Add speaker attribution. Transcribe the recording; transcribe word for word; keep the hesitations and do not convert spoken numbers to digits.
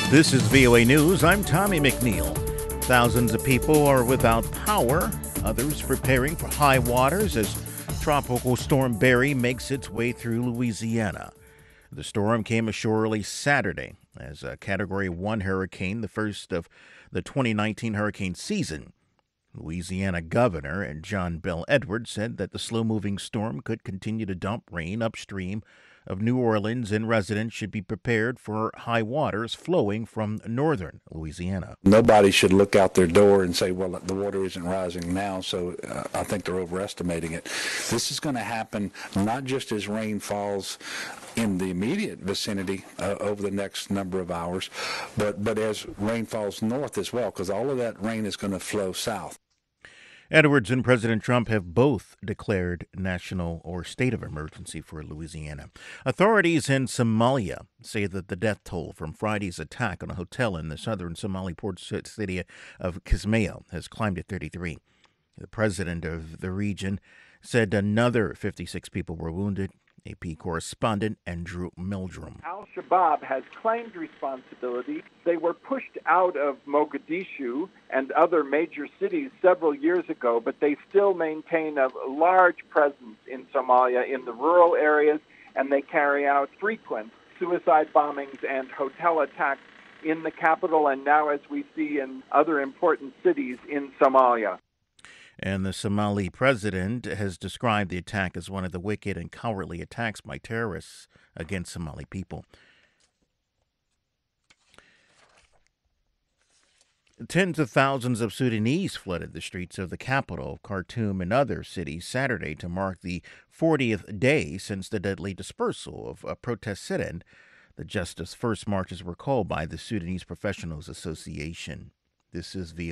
Speaker 1: This is V O A News. I'm Tommy McNeil. Thousands of people are without power, others preparing for high waters as Tropical Storm Barry makes its way through Louisiana. The storm came ashore early Saturday as a Category one hurricane, the first of the twenty nineteen hurricane season. Louisiana Governor John Bel Edwards said that the slow-moving storm could continue to dump rain upstream of New Orleans, and residents should be prepared for high waters flowing from northern Louisiana.
Speaker 2: Nobody should look out their door and say, well, the water isn't rising now, so uh, I think they're overestimating it. This is going to happen not just as rain falls in the immediate vicinity uh, over the next number of hours, but, but as rain falls north as well, because all of that rain is going to flow south.
Speaker 1: Edwards and President Trump have both declared national or state of emergency for Louisiana. Authorities in Somalia say that the death toll from Friday's attack on a hotel in the southern Somali port city of Kismayo has climbed to thirty-three. The president of the region said another fifty-six people were wounded. A P correspondent Andrew Meldrum.
Speaker 3: Al-Shabaab has claimed responsibility. They were pushed out of Mogadishu and other major cities several years ago, but they still maintain a large presence in Somalia in the rural areas, and they carry out frequent suicide bombings and hotel attacks in the capital and now, as we see, in other important cities in Somalia.
Speaker 1: And the Somali president has described the attack as one of the wicked and cowardly attacks by terrorists against Somali people. Tens of thousands of Sudanese flooded the streets of the capital, Khartoum, and other cities Saturday to mark the fortieth day since the deadly dispersal of a protest sit-in. The Justice First marches were called by the Sudanese Professionals Association. This is V O A.